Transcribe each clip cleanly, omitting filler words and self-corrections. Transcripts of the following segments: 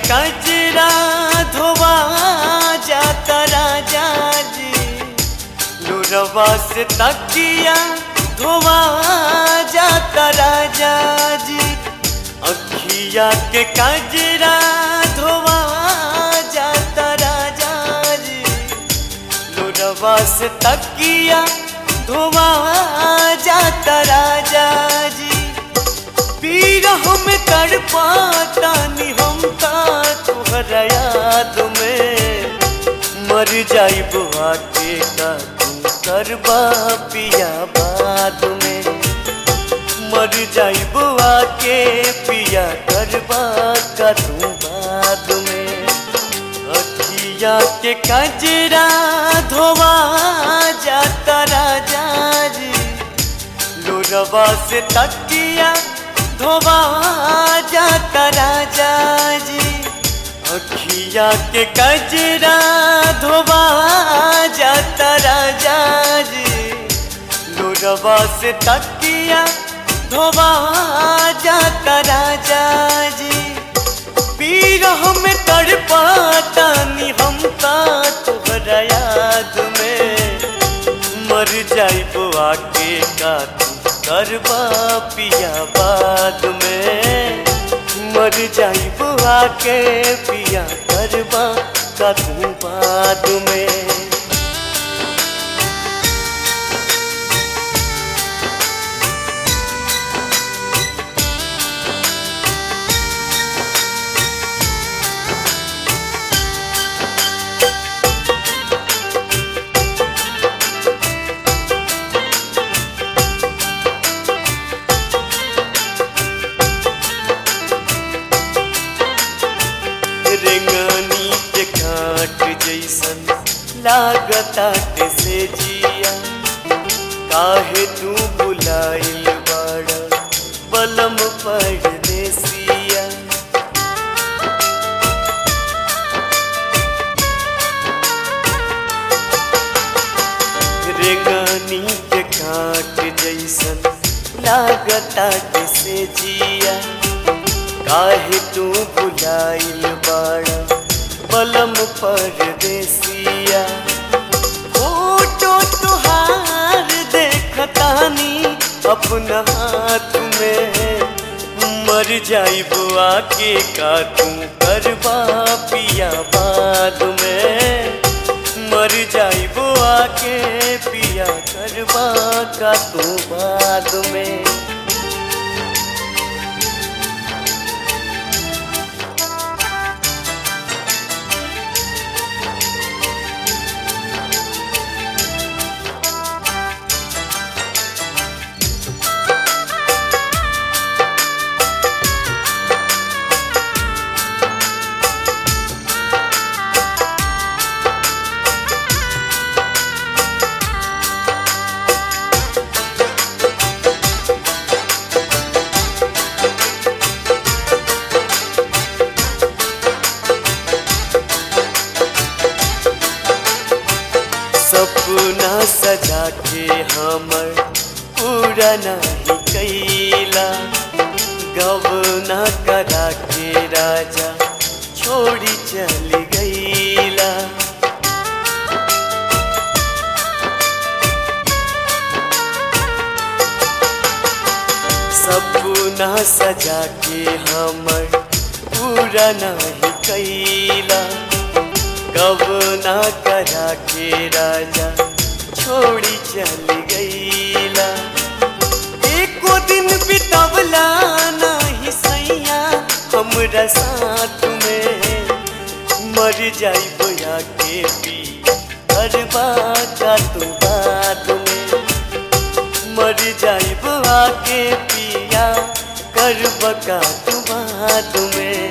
कजरा धोवा जाता राजा जी, लोरवा से तकिया धोवा जाता राजा जी। अखिया के कजरा धोवा जाता राजा जी, लोरवा से तकिया धोवा जाता राजा जी। पीरह में तड़पाता नी हम तुहरा याद में, मर जाइब आके का तू करबा पिया बाद में, मर जाइब आके पिया करबा का तू बाद में। अखिया के कजरा धोवा जाता राजा जी, लोरवा से तकिया धोवा जाता राजा जी। अखिया के कजरा धोवा जाता राजा जी, लोरवा से तकिया धोवा जाता राजा जी। पीरह में तड़पाता नी हम तुहरा याद में, मर जाइब आके का करबा पिया बाद में, मर जाइब आके पिया करबा का तू बाद में। रेंगनी के काट जैसन लागता से जिया, काहे तू बुलाइल बाड़ा बलम परदेसिया। रेंगनी के काट जैसन लागता से जिया, काहे तू बुलाइल बाड़ा बलम परदेसिया। फोटो तुहार देखतानी अपना हाथ में, मर जाइब आके का तू करबा पिया बाद में, मर जाइब आके पिया करबा का तू बाद में। सपना सजा के हमर पूरा नहीं कैला, गवना करा के राजा छोड़ी चली गईला। सपना सजा के हमर पूरा नहीं कैला, गवना करा के राजा छोड़ी चली गईला। एको दिन बितवला नहीं सैया हमरा साथ में, मर जाइब आके पी करबा का तू बाद में, मर जाइब आके पिया करबा का तू बाद में।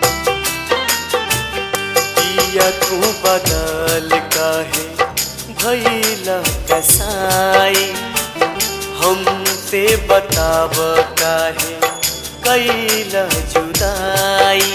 तू बदल काहे हमसे बताव काहे कैला जुदाई।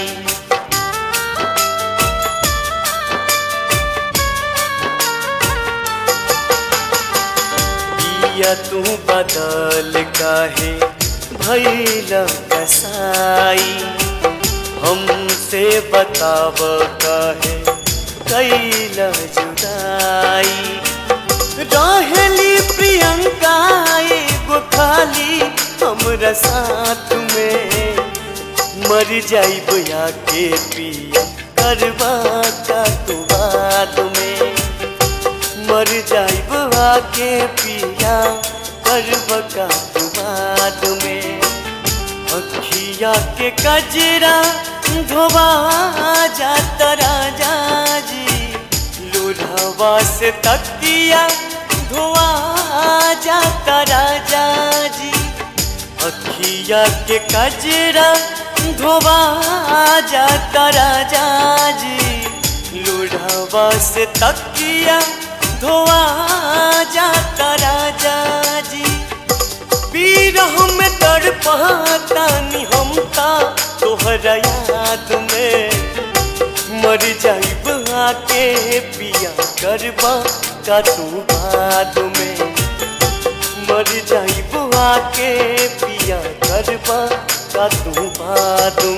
पिया तू बदल काहे भैला कसाई। हमसे बताव काहे कैला जुदाई। रहेली प्रियंका एगो खाली हमरा साथ में, मर जाइब आके पिया करवा का तू बाद में। मर जाइब आके पिया करवा का तू बाद में। अखिया के कजरा धोबा जाता राजा जी, लूढ़वा से तकिया धोआ जाता राजा जी। अखिया के कजरा धोबा जाता राजा जी, लूढ़वा से तकिया धोआ जाता राजा जी। बिरह में तड़पातानी हमका तोहरा याद में, मर जाइब आके पिया करवा का तू बाद में। मर जाइब आके पिया करवा का तू बाद